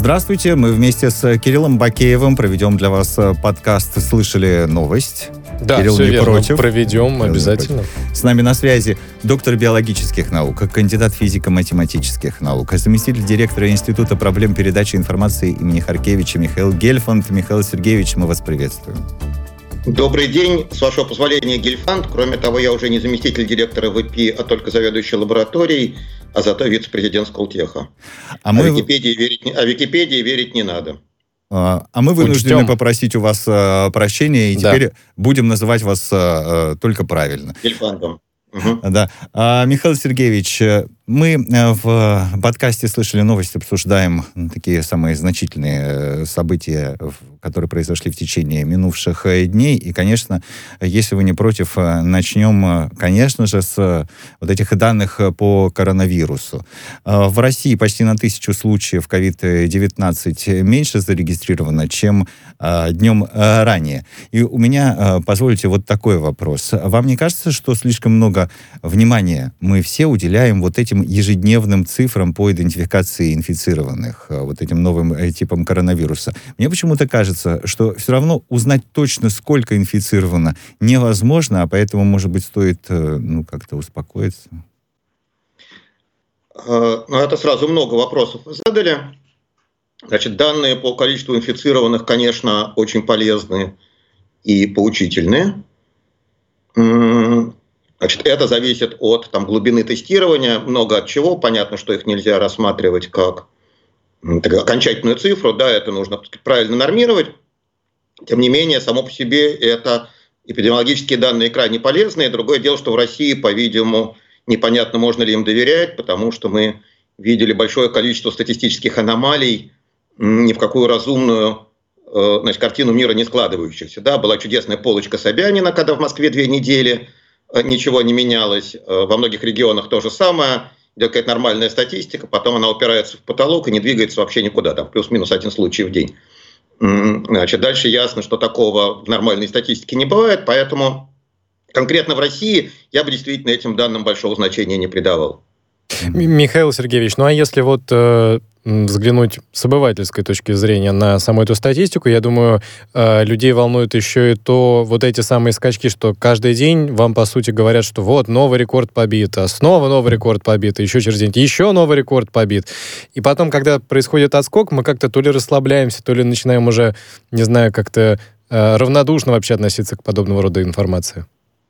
Здравствуйте, мы вместе с Кириллом Бакеевым проведем для вас подкаст «Слышали новость». Да, Кирилл все не верно, против. проведем обязательно. С нами на связи доктор биологических наук, кандидат физико-математических наук, заместитель директора Института проблем передачи информации имени Харкевича Михаил Гельфанд. Михаил Сергеевич, мы вас приветствуем. Добрый день. С вашего позволения, Гельфанд. Кроме того, я уже не заместитель директора ВП, а только заведующий лабораторией, а зато вице-президент Сколтеха. Википедии верить не надо. А мы вынуждены попросить у вас прощения, и теперь будем называть вас только правильно. Гельфандом. Да. Михаил Сергеевич, мы в подкасте «Слышали новости», обсуждаем такие самые значительные события, которые произошли в течение минувших дней. И, конечно, если вы не против, начнем, конечно же, с вот этих данных по коронавирусу. В России почти на 1000 случаев COVID-19 меньше зарегистрировано, чем днем ранее. И у меня, позвольте, вот такой вопрос. Вам не кажется, что слишком много внимания мы все уделяем вот этим ежедневным цифрам по идентификации инфицированных, вот этим новым типам коронавируса? Мне почему-то кажется, что все равно узнать точно, сколько инфицировано, невозможно, а поэтому, может быть, стоит как-то успокоиться. Это сразу много вопросов вы задали. Значит, данные по количеству инфицированных, конечно, очень полезны и поучительные. Значит, это зависит от глубины тестирования, много от чего. Понятно, что их нельзя рассматривать как окончательную цифру, да, это нужно правильно нормировать. Тем не менее, само по себе это эпидемиологические данные крайне полезные. Другое дело, что в России, по-видимому, непонятно, можно ли им доверять, потому что мы видели большое количество статистических аномалий, ни в какую разумную картину мира не складывающихся. Да, была чудесная полочка Собянина, когда в Москве 2 недели ничего не менялось. Во многих регионах то же самое. Идет какая-то нормальная статистика, потом она упирается в потолок и не двигается вообще никуда. Там плюс-минус 1 случай в день. Значит, дальше ясно, что такого в нормальной статистике не бывает, поэтому конкретно в России я бы действительно этим данным большого значения не придавал. Михаил Сергеевич, а если взглянуть с обывательской точки зрения на саму эту статистику, я думаю, людей волнует еще и вот эти самые скачки, что каждый день вам, по сути, говорят, что вот, новый рекорд побит, а снова новый рекорд побит, еще через день еще новый рекорд побит. И потом, когда происходит отскок, мы как-то то ли расслабляемся, то ли начинаем уже, не знаю, как-то равнодушно вообще относиться к подобного рода информации.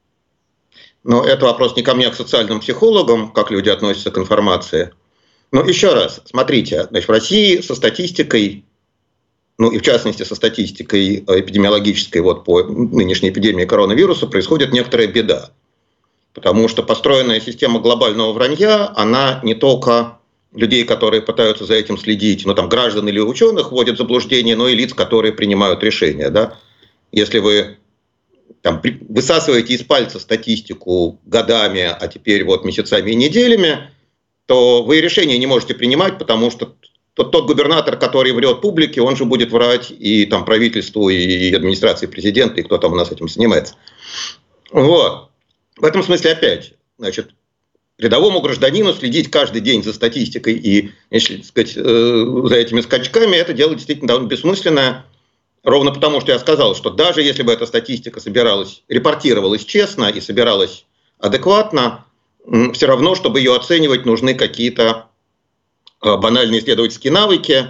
Но это вопрос не ко мне, а к социальным психологам, как люди относятся к информации. Но еще раз, смотрите, в России со статистикой, и в частности со статистикой эпидемиологической по нынешней эпидемии коронавируса происходит некоторая беда. Потому что построенная система глобального вранья, она не только людей, которые пытаются за этим следить, граждан или ученых вводит в заблуждение, но и лиц, которые принимают решения. Да? Если вы высасываете из пальца статистику годами, а теперь месяцами и неделями, то вы решения не можете принимать, потому что тот губернатор, который врет публике, он же будет врать и правительству, и администрации президента, и кто там у нас этим занимается. Вот. В этом смысле опять, рядовому гражданину следить каждый день за статистикой и, за этими скачками, это дело действительно довольно бессмысленное. Ровно потому, что я сказал, что даже если бы эта статистика репортировалась честно и собиралась адекватно, все равно, чтобы ее оценивать, нужны какие-то банальные исследовательские навыки.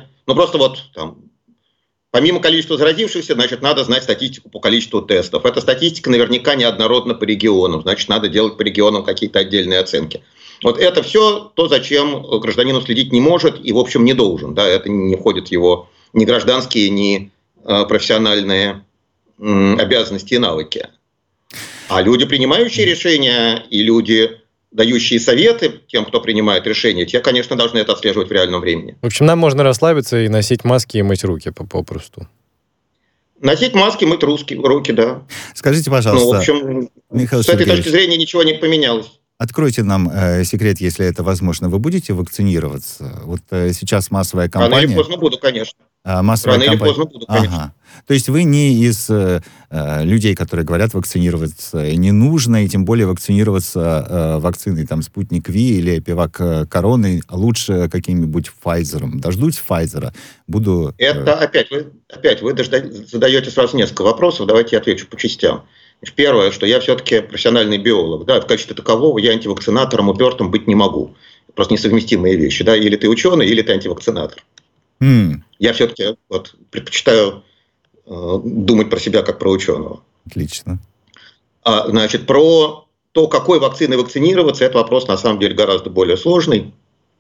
Помимо количества заразившихся, надо знать статистику по количеству тестов. Эта статистика наверняка неоднородна по регионам, надо делать по регионам какие-то отдельные оценки. Вот это все то, зачем гражданину следить не может и, в общем, не должен. Да? Это не входит в его ни гражданские, ни профессиональные обязанности и навыки. А люди, принимающие решения, и люди, дающие советы тем, кто принимает решения, те, конечно, должны это отслеживать в реальном времени. В общем, нам можно расслабиться и носить маски и мыть руки попросту. Носить маски, мыть руки, да. Скажите, пожалуйста, Михаил Сергеевич, с этой точки зрения ничего не поменялось. Откройте нам секрет, если это возможно. Вы будете вакцинироваться? Вот сейчас массовая кампания... Рано или поздно буду, конечно. Рано или поздно буду, конечно. Ага. То есть вы не из людей, которые говорят, вакцинироваться не нужно, и тем более вакцинироваться вакциной там «Спутник Ви» или «Пивак Короны», а лучше каким-нибудь Pfizer'ом. Дождусь Pfizer'а, буду... Это опять вы задаете сразу несколько вопросов, давайте я отвечу по частям. Первое, что я все-таки профессиональный биолог, да, в качестве такового я антивакцинатором упертым быть не могу. Просто несовместимые вещи, да, или ты ученый, или ты антивакцинатор. Я все-таки предпочитаю думать про себя как про ученого. Отлично. Значит, про то, какой вакциной вакцинироваться, это вопрос на самом деле гораздо более сложный,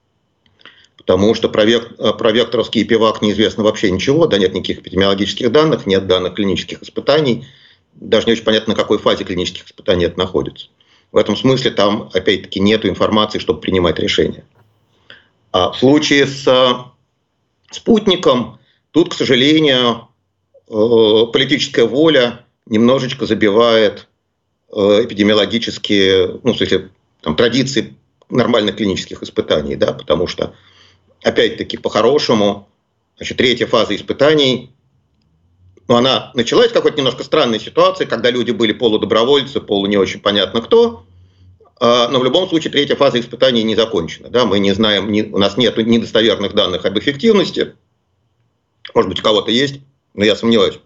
потому что про векторовский пивак неизвестно вообще ничего, да, нет никаких эпидемиологических данных, нет данных клинических испытаний, даже не очень понятно, на какой фазе клинических испытаний это находится. В этом смысле там, опять-таки, нет информации, чтобы принимать решения. А в случае с «Спутником» тут, к сожалению, политическая воля немножечко забивает эпидемиологические, ну, в смысле, там, традиции нормальных клинических испытаний, да, потому что, опять-таки, по-хорошему, значит, третья фаза испытаний, ну, она началась в какой-то немножко странной ситуации, когда люди были полудобровольцы, не очень понятно кто, но в любом случае третья фаза испытаний не закончена. Да? Мы не знаем, у нас нет недостоверных данных об эффективности, может быть, у кого-то есть, но я сомневаюсь,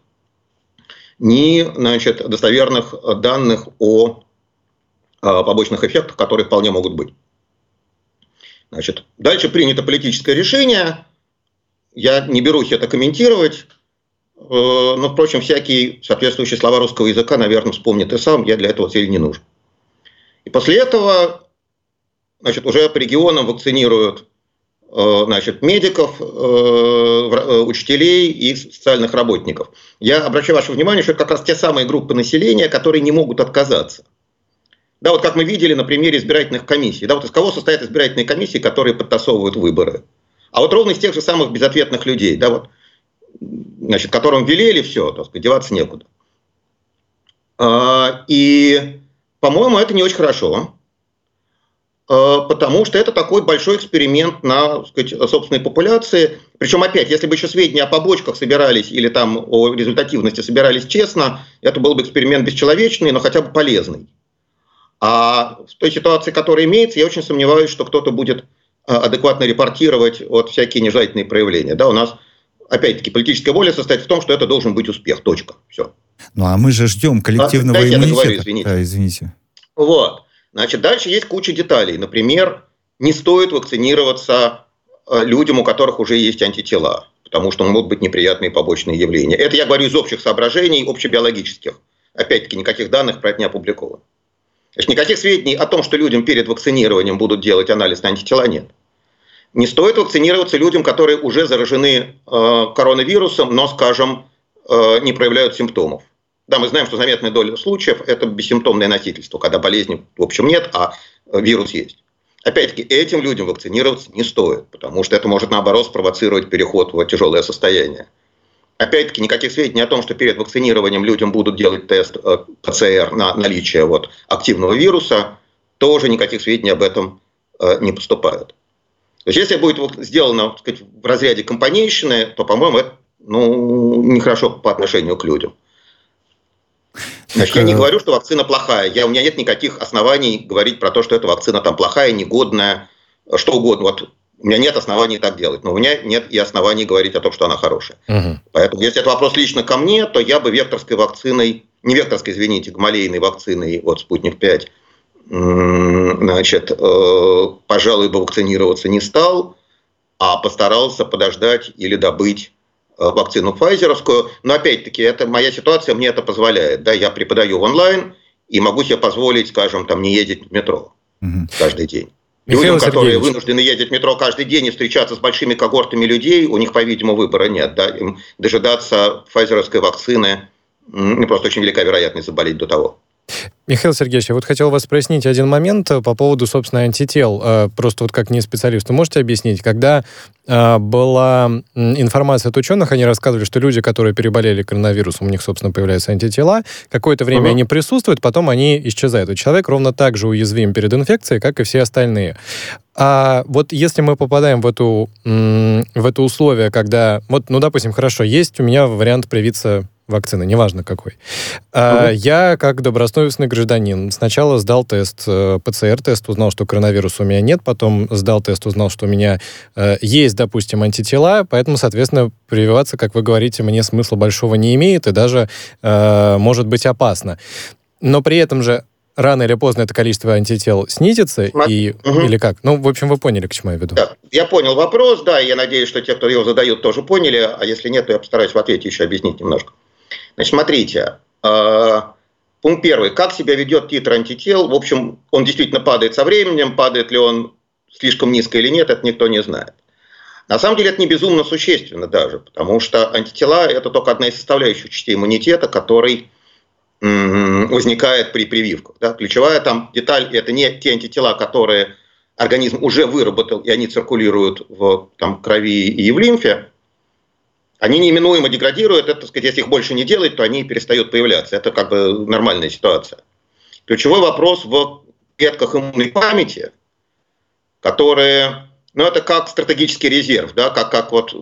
ни, значит, достоверных данных о побочных эффектах, которые вполне могут быть. Значит, дальше принято политическое решение, я не берусь это комментировать, но, впрочем, всякие соответствующие слова русского языка, наверное, вспомнит и сам, я для этого цели не нужен. И после этого, значит, уже по регионам вакцинируют, значит, медиков, учителей и социальных работников. Я обращаю ваше внимание, что это как раз те самые группы населения, которые не могут отказаться. Да, вот как мы видели на примере избирательных комиссий. Да, вот из кого состоят избирательные комиссии, которые подтасовывают выборы? А вот ровно из тех же самых безответных людей, да, вот, значит, которым велели все, так сказать, деваться некуда. И, по-моему, это не очень хорошо, потому что это такой большой эксперимент на, так сказать, собственной популяции. Причем, опять, если бы еще сведения о побочках собирались или там о результативности собирались честно, это был бы эксперимент бесчеловечный, но хотя бы полезный. А в той ситуации, которая имеется, я очень сомневаюсь, что кто-то будет адекватно репортировать вот всякие нежелательные проявления. Да, у нас, опять-таки, политическая воля состоит в том, что это должен быть успех. Точка. Все. Ну, а мы же ждем коллективного иммунитета. Я договорю, извините. Извините. Вот. Значит, дальше есть куча деталей. Например, не стоит вакцинироваться людям, у которых уже есть антитела, потому что могут быть неприятные побочные явления. Это я говорю из общих соображений, общебиологических. Опять-таки, никаких данных про это не опубликовано. Значит, никаких сведений о том, что людям перед вакцинированием будут делать анализ на антитела, нет. Не стоит вакцинироваться людям, которые уже заражены коронавирусом, но, скажем, не проявляют симптомов. Да, мы знаем, что заметная доля случаев – это бессимптомное носительство, когда болезни, в общем, нет, а вирус есть. Опять-таки, этим людям вакцинироваться не стоит, потому что это может, наоборот, спровоцировать переход в тяжелое состояние. Опять-таки, никаких сведений о том, что перед вакцинированием людям будут делать тест ПЦР на наличие вот активного вируса, тоже никаких сведений об этом не поступает. То есть, если будет сделано, так сказать, в разряде компанейщины, то, по-моему, это нехорошо по отношению к людям. Значит, я не говорю, что вакцина плохая. У меня нет никаких оснований говорить про то, что эта вакцина там плохая, негодная, что угодно. Вот у меня нет оснований так делать. Но у меня нет и оснований говорить о том, что она хорошая. Поэтому, если это вопрос лично ко мне, то я бы векторской вакциной, не векторской, извините, гамалейной вакциной, вот «Спутник-5», значит, пожалуй, бы вакцинироваться не стал, а постарался подождать или добыть вакцину пфайзеровскую. Но опять-таки, это моя ситуация, мне это позволяет. Да, я преподаю онлайн и могу себе позволить, скажем, там, не ездить в метро каждый день. Людям, которые вынуждены ездить в метро каждый день и встречаться с большими когортами людей, у них, по-видимому, выбора нет. Да? Им дожидаться пфайзеровской вакцины, просто очень велика вероятность заболеть до того. Михаил Сергеевич, я вот хотел вас спросить один момент по поводу, собственно, антител. Просто вот как не специалист, вы можете объяснить, когда была информация от ученых, они рассказывали, что люди, которые переболели коронавирусом, у них, собственно, появляются антитела, какое-то время они присутствуют, потом они исчезают. И человек ровно так же уязвим перед инфекцией, как и все остальные. А вот если мы попадаем в это условие, когда, вот, ну, допустим, хорошо, есть у меня вариант привиться вакцины, неважно какой. Я, как добросовестный гражданин, сначала сдал тест, ПЦР-тест, узнал, что коронавируса у меня нет, потом сдал тест, узнал, что у меня есть, допустим, антитела, поэтому, соответственно, прививаться, как вы говорите, мне смысла большого не имеет и даже может быть опасно. Но при этом же рано или поздно это количество антител снизится, или как? Ну, в общем, вы поняли, к чему я веду. Да, я понял вопрос, да, и я надеюсь, что те, кто его задают, тоже поняли, а если нет, то я постараюсь в ответе еще объяснить немножко. Значит, смотрите, пункт первый. Как себя ведет титр антител? В общем, он действительно падает со временем, падает ли он слишком низко или нет, это никто не знает. На самом деле это не безумно существенно даже, потому что антитела – это только одна из составляющих частей иммунитета, который возникает при прививках. Да? Ключевая там деталь – это не те антитела, которые организм уже выработал, и они циркулируют в крови и в лимфе. Они неименуемо деградируют, это, так сказать, если их больше не делать, то они перестают появляться. Это как бы нормальная ситуация. Ключевой вопрос в клетках иммунной памяти, которые, ну, это как стратегический резерв, да, как вот,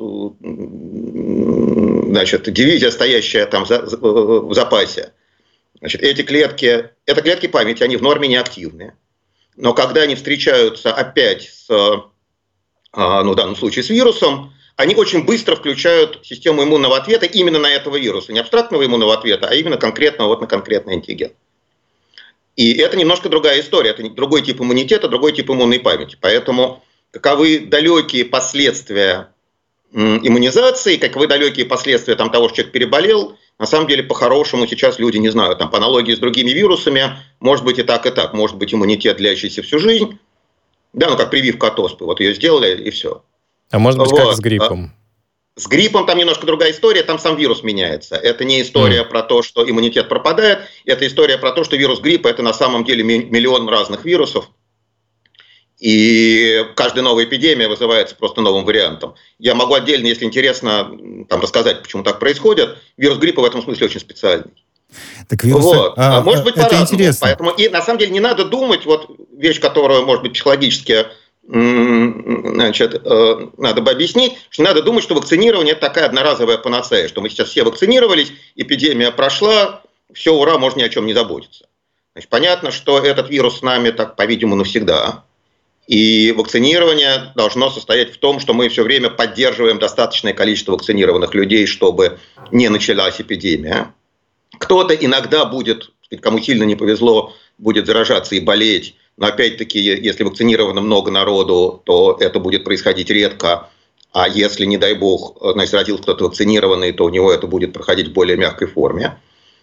значит, дивизия, стоящая там в запасе. Значит, эти клетки, это клетки памяти, они в норме неактивны. Но когда они встречаются опять с, ну, в данном случае с вирусом, они очень быстро включают систему иммунного ответа именно на этого вируса. Не абстрактного иммунного ответа, а именно конкретного вот на конкретный антиген. И это немножко другая история. Это другой тип иммунитета, другой тип иммунной памяти. Поэтому каковы далекие последствия иммунизации, каковы далекие последствия того, что человек переболел, на самом деле, по-хорошему сейчас люди не знают. По аналогии с другими вирусами, может быть и так, и так. Может быть иммунитет, длящийся всю жизнь. Да, ну как прививка от оспы. Вот ее сделали, и все. А может быть, как с гриппом? С гриппом там немножко другая история, там сам вирус меняется. Это не история про то, что иммунитет пропадает, это история про то, что вирус гриппа – это на самом деле миллион разных вирусов. И каждая новая эпидемия вызывается просто новым вариантом. Я могу отдельно, если интересно, рассказать, почему так происходит. Вирус гриппа в этом смысле очень специальный. Так вирусы... Вот. Может быть, по-разному. Интересно. Поэтому, и на самом деле не надо думать, вот вещь, которую, может быть, психологически надо бы объяснить, что не надо думать, что вакцинирование – это такая одноразовая панацея, что мы сейчас все вакцинировались, эпидемия прошла, все, ура, можно ни о чем не заботиться. Значит, понятно, что этот вирус с нами, так, по-видимому, навсегда. И вакцинирование должно состоять в том, что мы все время поддерживаем достаточное количество вакцинированных людей, чтобы не началась эпидемия. Кто-то иногда будет, кому сильно не повезло, будет заражаться и болеть. Но опять-таки, если вакцинировано много народу, то это будет происходить редко. А если, не дай бог, значит, родился кто-то вакцинированный, то у него это будет проходить в более мягкой форме.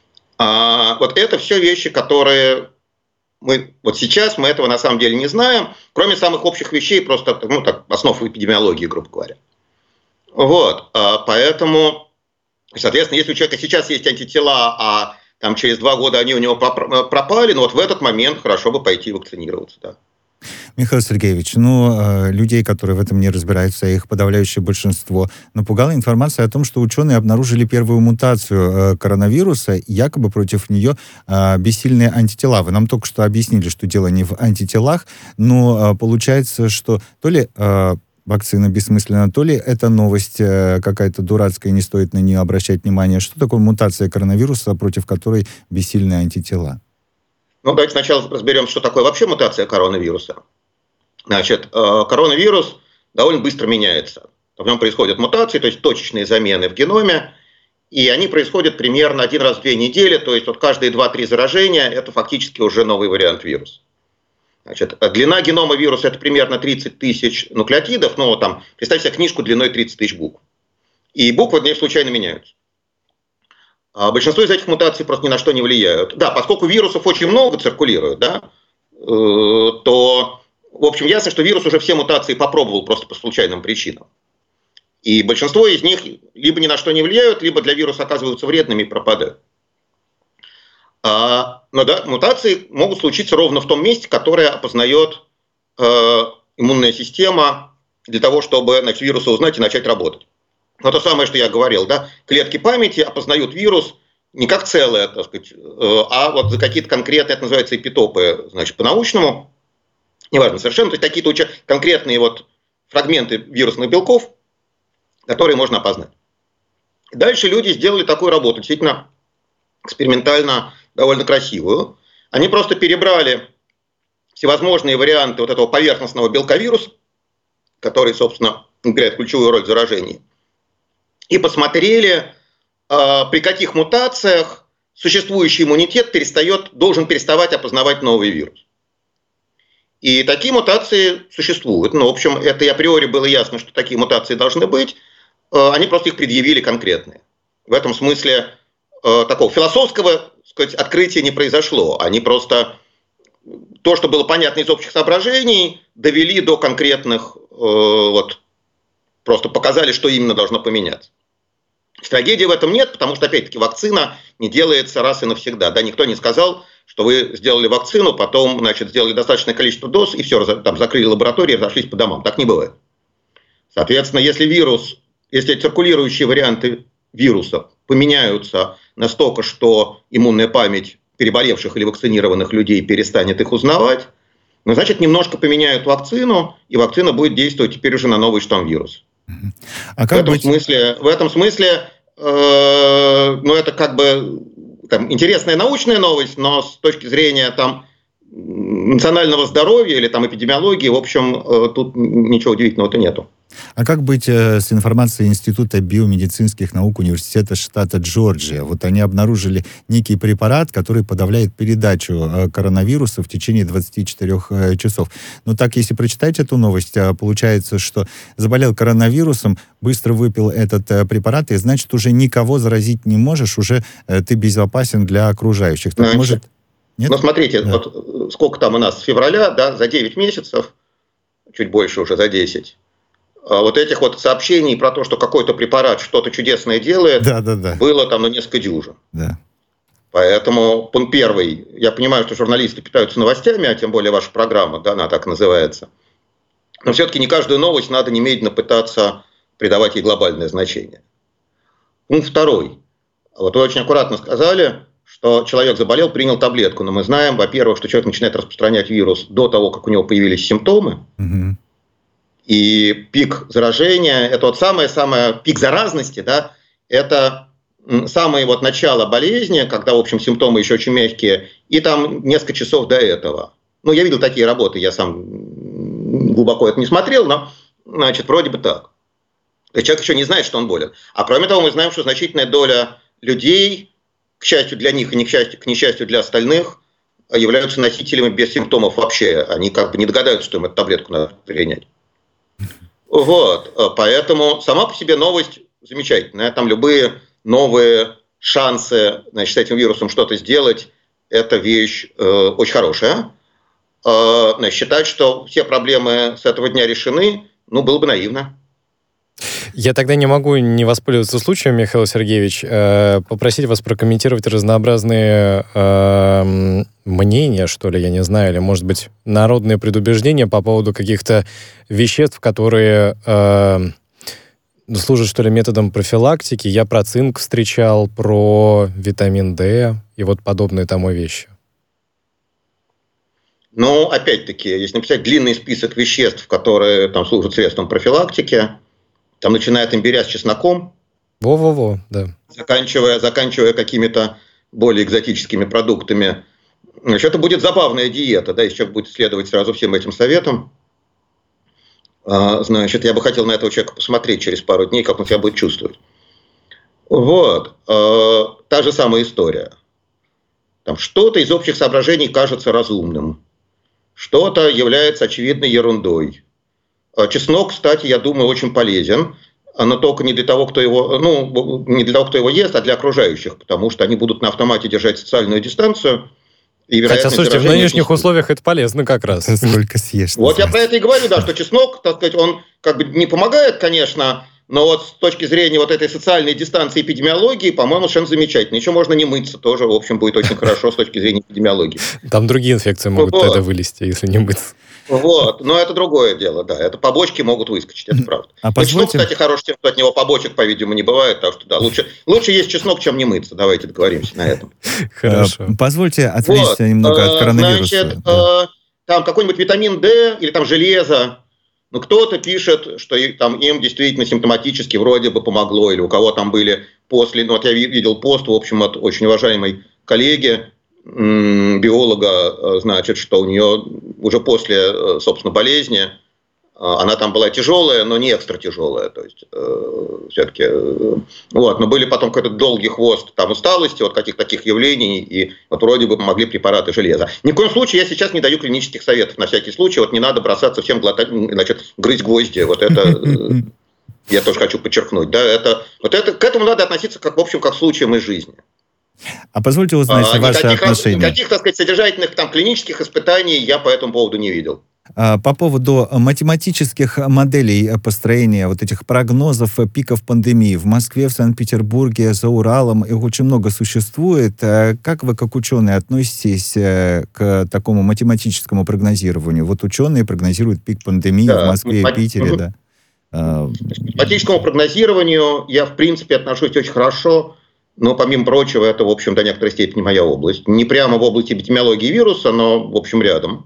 Вот это все вещи, которые вот сейчас мы этого на самом деле не знаем, кроме самых общих вещей, просто основ эпидемиологии, грубо говоря. Вот, поэтому, соответственно, если у человека сейчас есть антитела, а через 2 года они у него пропали, вот в этот момент хорошо бы пойти вакцинироваться, да. Михаил Сергеевич, людей, которые в этом не разбираются, их подавляющее большинство, напугала информация о том, что ученые обнаружили первую мутацию коронавируса, якобы против нее бессильные антитела. Вы нам только что объяснили, что дело не в антителах, но получается, что то ли вакцина бессмысленна, то ли это новость какая-то дурацкая, не стоит на нее обращать внимание. Что такое мутация коронавируса, против которой бессильные антитела? Давайте сначала разберем, что такое вообще мутация коронавируса. Значит, коронавирус довольно быстро меняется. В нем происходят мутации, то есть точечные замены в геноме, и они происходят примерно 1 раз в 2 недели, то есть вот каждые 2-3 заражения – это фактически уже новый вариант вируса. Значит, длина генома вируса – это примерно 30 тысяч нуклеотидов, представьте себе книжку длиной 30 тысяч букв. И буквы не случайно меняются. Большинство из этих мутаций просто ни на что не влияют. Да, поскольку вирусов очень много циркулирует, да, то, в общем, ясно, что вирус уже все мутации попробовал просто по случайным причинам. И большинство из них либо ни на что не влияют, либо для вируса оказываются вредными и пропадают. Но да, мутации могут случиться ровно в том месте, которое опознает иммунная система для того, чтобы, значит, вирусы узнать и начать работать. Но то самое, что я говорил, да, клетки памяти опознают вирус не как целое, так сказать, а вот за какие-то конкретные, это называется эпитопы, значит, по-научному, неважно совершенно, то есть какие-то конкретные вот фрагменты вирусных белков, которые можно опознать. Дальше люди сделали такую работу, действительно экспериментально довольно красивую. Они просто перебрали всевозможные варианты вот этого поверхностного белка вируса, который, собственно, играет ключевую роль в заражении, и посмотрели, при каких мутациях существующий иммунитет должен переставать опознавать новый вирус. И такие мутации существуют. Ну, в общем, это и априори было ясно, что такие мутации должны быть. Они просто их предъявили конкретные. В этом смысле такого философского, так сказать, открытия не произошло. Они просто то, что было понятно из общих соображений, довели до конкретных, вот, просто показали, что именно должно поменяться. Трагедии в этом нет, потому что, опять-таки, вакцина не делается раз и навсегда. Да, никто не сказал, что вы сделали вакцину, потом, значит, сделали достаточное количество доз, и все, там, закрыли лаборатории, разошлись по домам. Так не бывает. Соответственно, если циркулирующие варианты вируса поменяются настолько, что иммунная память переболевших или вакцинированных людей перестанет их узнавать, ну, значит, немножко поменяют вакцину, и вакцина будет действовать теперь уже на новый штамм вируса. В этом смысле, ну, это как бы там интересная научная новость, но с точки зрения там национального здоровья или там эпидемиологии, в общем, тут ничего удивительного-то нету. А как быть с информацией Института биомедицинских наук Университета штата Джорджия? Вот они обнаружили некий препарат, который подавляет передачу коронавируса в течение 24 часов. Но так, если прочитать эту новость, получается, что заболел коронавирусом, быстро выпил этот препарат, и значит, уже никого заразить не можешь, уже ты безопасен для окружающих. Так, может... Нет? Ну, смотрите, да. Вот сколько там у нас с февраля, да, за 9 месяцев, чуть больше уже, за 10, вот этих вот сообщений про то, что какой-то препарат что-то чудесное делает, было там несколько дюжин. Да. Поэтому пункт первый. Я понимаю, что журналисты питаются новостями, а тем более ваша программа, да, она так называется. Но все-таки не каждую новость надо немедленно пытаться придавать ей глобальное значение. Пункт второй. Вот вы очень аккуратно сказали, что человек заболел, принял таблетку. Но мы знаем, во-первых, что человек начинает распространять вирус до того, как у него появились симптомы. Угу. И пик заражения, это вот самое пик заразности, да, это самое вот начало болезни, когда, в общем, симптомы еще очень мягкие, и там несколько часов до этого. Ну, я видел такие работы, я сам глубоко это не смотрел, но, значит, вроде бы так. То есть человек еще не знает, что он болен. А кроме того, мы знаем, что значительная доля людей, к счастью для них и к несчастью для остальных, являются носителями без симптомов вообще. Они как бы не догадаются, что им эту таблетку надо принять. Вот, поэтому сама по себе новость замечательная. Там любые новые шансы, значит, с этим вирусом что-то сделать, это вещь очень хорошая. Значит, считать, что все проблемы с этого дня решены, ну, было бы наивно. Я тогда не могу не воспользоваться случаем, Михаил Сергеевич, попросить вас прокомментировать разнообразные мнения, что ли, я не знаю, или, может быть, народные предубеждения по поводу каких-то веществ, которые служат, что ли, методом профилактики. Я про цинк встречал, про витамин D и вот подобные тому вещи. Ну, опять-таки, если написать длинный список веществ, которые там служат средством профилактики, там, начиная от имбиря с чесноком, да. заканчивая какими-то более экзотическими продуктами. Значит, это будет забавная диета, да, если человек будет следовать сразу всем этим советам. Значит, я бы хотел на этого человека посмотреть через пару дней, как он себя будет чувствовать. Вот. Та же самая история. Там что-то из общих соображений кажется разумным, что-то является очевидной ерундой. Чеснок, кстати, я думаю, очень полезен, но только не для того, кто его, не для того, кто его ест, а для окружающих, потому что они будут на автомате держать социальную дистанцию. И хотя, слушайте, в нынешних условиях это полезно как раз. Сколько съешь. Вот я про это и говорю, да, что чеснок, так сказать, он как бы не помогает, конечно, Но вот с точки зрения вот этой социальной дистанции эпидемиологии, по-моему, совершенно замечательно. Еще можно не мыться тоже, в общем, будет очень хорошо с точки зрения эпидемиологии. Там другие инфекции могут тогда вылезти, если не мыться. Вот, но это другое дело, да. Это побочки могут выскочить, это правда. Чеснок, кстати, хорош тем, что от него побочек, по-видимому, не бывает, так что да, лучше есть чеснок, чем не мыться. Давайте договоримся на этом. Хорошо. Позвольте отвлечься немного от коронавируса. Значит, там какой-нибудь витамин D или там железо, ну, кто-то пишет, что там им действительно симптоматически вроде бы помогло, или у кого там были после, ну, вот я видел пост, в общем, от очень уважаемой коллеги, биолога, значит, что у нее уже после, собственно, болезни, она там была тяжелая, но не экстра тяжелая, то есть все-таки, вот, но были потом какой-то долгий хвост там усталости от каких-то таких явлений, и вот вроде бы помогли препараты железа. Ни в коем случае я сейчас не даю клинических советов, на всякий случай, вот не надо бросаться всем глотать, значит, грызть гвозди, вот это я тоже хочу подчеркнуть, да, к этому надо относиться как, в общем, как к случаям из жизни. А позвольте узнать ваши отношения. Никаких, так сказать, содержательных там клинических испытаний я по этому поводу не видел. По поводу математических моделей построения вот этих прогнозов пиков пандемии в Москве, в Санкт-Петербурге, за Уралом, их очень много существует. Как вы, как ученые, относитесь к такому математическому прогнозированию? Вот ученые прогнозируют пик пандемии в Москве и Питере, да. К математическому прогнозированию я, в принципе, отношусь очень хорошо, но, помимо прочего, это, в общем, до некоторой степени моя область. Не прямо в области эпидемиологии вируса, но, в общем, рядом.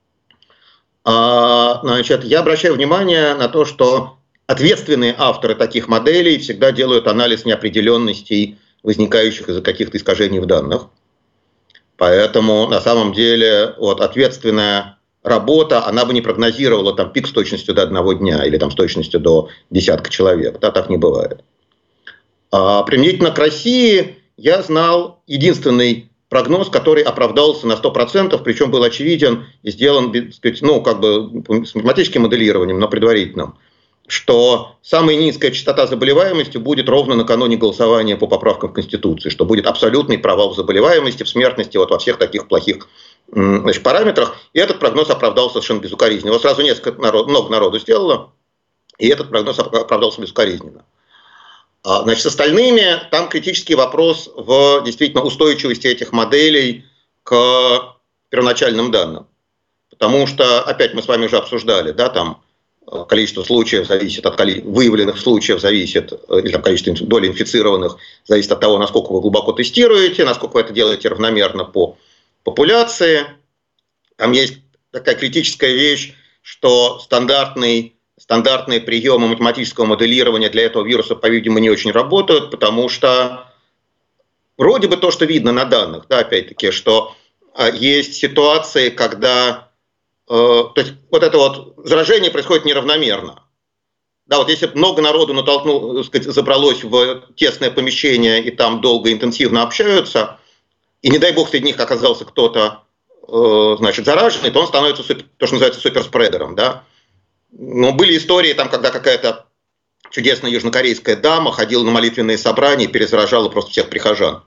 Значит, я обращаю внимание на то, что ответственные авторы таких моделей всегда делают анализ неопределенностей, возникающих из-за каких-то искажений в данных. Поэтому, на самом деле, вот ответственная работа, она бы не прогнозировала там пик с точностью до 1 дня или там с точностью до десятка человек. Да, так не бывает. Применительно к России я знал единственный прогноз, который оправдался на 100%, причем был очевиден и сделан, так сказать, ну, как бы с математическим моделированием, но предварительным, что самая низкая частота заболеваемости будет ровно накануне голосования по поправкам в Конституции, что будет абсолютный провал в заболеваемости, в смертности, вот во всех таких плохих, значит, параметрах. И этот прогноз оправдался совершенно безукоризненно. Его сразу много народу сделало, и этот прогноз оправдался безукоризненно. Значит, с остальными там критический вопрос в действительно устойчивости этих моделей к первоначальным данным. Потому что, опять мы с вами уже обсуждали, да, там количество случаев зависит от выявленных случаев, зависит, или там количество доли инфицированных зависит от того, насколько вы глубоко тестируете, насколько вы это делаете равномерно по популяции. Там есть такая критическая вещь, что стандартные приемы математического моделирования для этого вируса, по-видимому, не очень работают, потому что вроде бы то, что видно на данных, да, опять-таки, что есть ситуации, когда то есть вот это вот заражение происходит неравномерно. Да, вот если много народу забралось в тесное помещение и там долго интенсивно общаются, и не дай бог среди них оказался кто-то, значит, зараженный, то он становится то, что называется суперспредером, да. Но были истории, там, когда какая-то чудесная южнокорейская дама ходила на молитвенные собрания и перезаражала просто всех прихожан.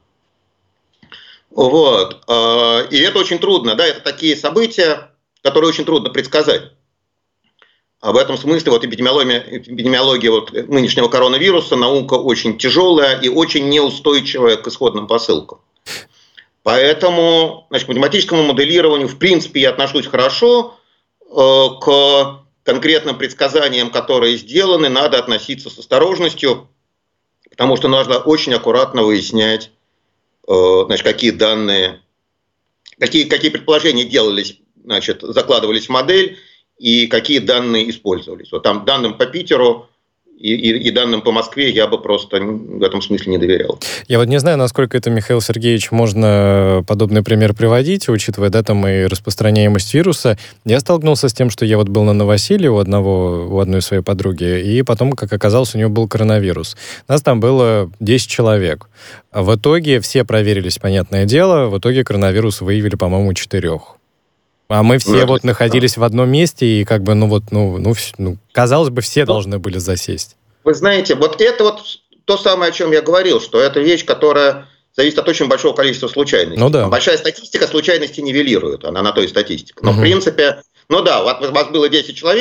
Вот. И это очень трудно, да, это такие события, которые очень трудно предсказать. А в этом смысле вот эпидемиология вот нынешнего коронавируса, наука очень тяжелая и очень неустойчивая к исходным посылкам. Поэтому, значит, к математическому моделированию в принципе я отношусь хорошо, к конкретным предсказаниям, которые сделаны, надо относиться с осторожностью, потому что нужно очень аккуратно выяснять, значит, какие данные, какие предположения делались, значит, закладывались в модель и какие данные использовались. Вот там данным по Питеру и данным по Москве я бы просто в этом смысле не доверял. Я вот не знаю, насколько это, Михаил Сергеевич, можно подобный пример приводить, учитывая, да, там и распространяемость вируса. Я столкнулся с тем, что я вот был на Новоселье у одной своей подруги, и потом, как оказалось, у нее был коронавирус. Нас там было 10 человек. А в итоге все проверились, понятное дело, в итоге коронавирус выявили, по-моему, 4. А мы все вот находились в одном месте, и как бы, казалось бы, все должны были засесть. Вы знаете, вот это вот то самое, о чем я говорил, что это вещь, которая зависит от очень большого количества случайностей. Ну да. Большая статистика случайности нивелирует, она на то и статистика. Но в принципе, ну да, вот у вас было 10 человек,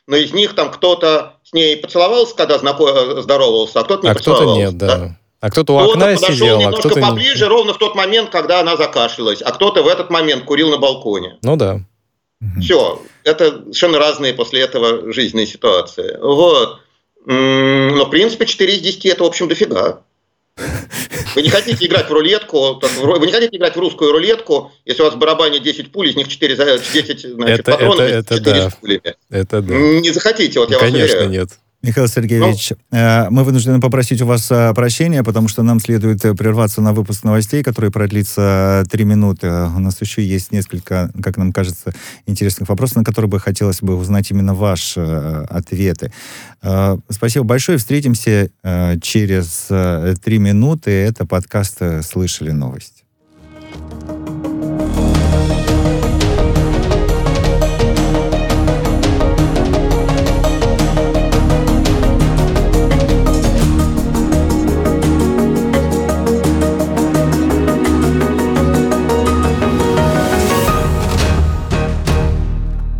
но из них там кто-то с ней поцеловался, когда здоровался, а кто-то не поцеловался. Кто-то нет, да. А кто-то у окна сидел, а кто-то... немножко поближе, ровно в тот момент, когда она закашлялась, а кто-то в этот момент курил на балконе. Ну да. Все, это совершенно разные после этого жизненные ситуации. Вот. Но, в принципе, 4 из 10 это, в общем, дофига. Вы не хотите играть в рулетку, вы не хотите играть в русскую рулетку, если у вас в барабане 10 пуль, из них 10 патронов, 4 с пулями. Это да. Не захотите, вот я вас уверяю. Конечно, нет. Михаил Сергеевич, мы вынуждены попросить у вас прощения, потому что нам следует прерваться на выпуск новостей, который продлится 3 минуты. У нас еще есть несколько, как нам кажется, интересных вопросов, на которые бы хотелось бы узнать именно ваши ответы. Спасибо большое. Встретимся через 3 минуты. Это подкаст «Слышали новости».